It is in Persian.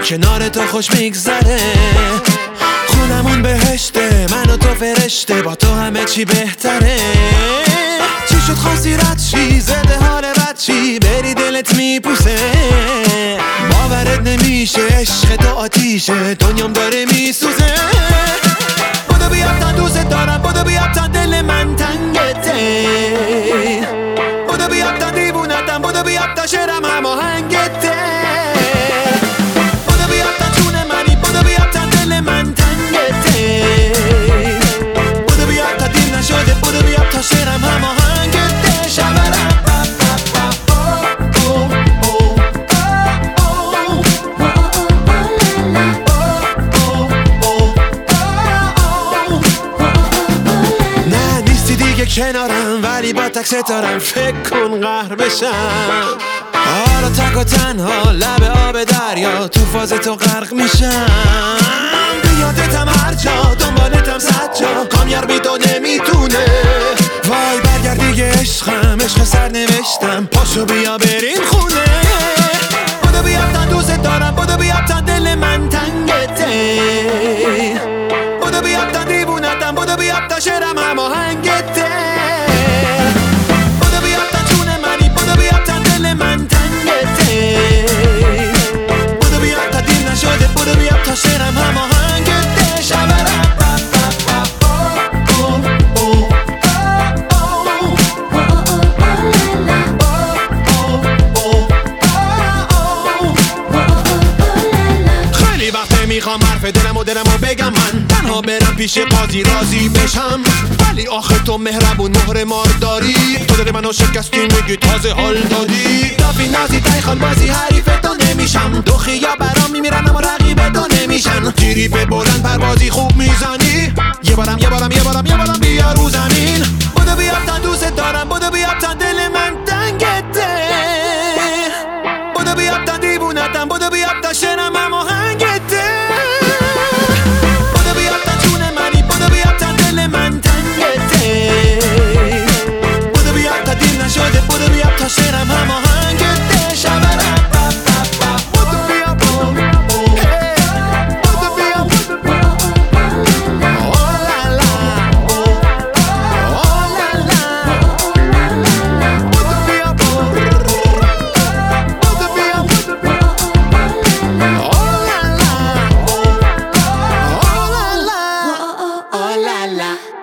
کنار تو خوش میگذره. خونمون بهشته، من و تو فرشته، با تو همه چی بهتره. چی شد خواستی رد چی، زده حال بد چی، بری دلت میپوسه. باورت نمیشه عشق تو آتیشه، دنیام داره میسوزه. بودو بیا تا دوست دارم، بودو بیا تا دل من تنگته. بودو بیا تا دیوونتم، بودو بیا تا شعرم هماهنگته. بودو بیا تا جون منی، بودو بیا تا دل من تنگته. بودو بیا تا دیر نشده، بودو بیا تا شعرم هماهنگته. شبرم کنارم ولی با تک ستارم، فکر کن قهر بشم. حالا تک و تنها لب آب دریا، تو فاز تو غرق میشم. بیادتم هر جا، دنبالتم صد جا، کامیار بی تو نمیتونه. وای برگرد دیگه عشقم، عشق سر نوشتم، پاشو بیا بریم خونه. بودو بیا تا دوست دارم، بودو بیا تا دل من تنگته. بودو بیا تا دیوونتم، بودو بیا تا شعرم هماهنگته. بودو بیا تا جون منی، بودو بیا تا دل من تنگته. بودو بیا تا دیر نشده، بودو بیا تا شعرم هماهنگته. شبرم میخوام حرف دلمو بگم، من تنها برم پیش قاضی راضی بشم. ولی آخه تو مهربون مهر مار داری، تو دل منو شکستی میگی تازه حال دادی. دافی نازی تایخان بازی حریف تو نمیشم، دو خیا برام میمیرن اما رقیب تو نمیشن. تیری به بلند پروازی خوب میزنی، یه بارم بیا رو زمین. بودو بیا تا دوست دارم، بودو بیا تا دل من تنگته. بودو بیا تا دیوونتم، بودو بیا تا شعرم هماهنگته. بودو بیا تا شعرم هماهنگته. شبرم بودو بیا بودو بیا اوه لا لا اوه لا لا. بودو بیا بودو بیا اوه لا لا اوه لا لا اوه لا لا.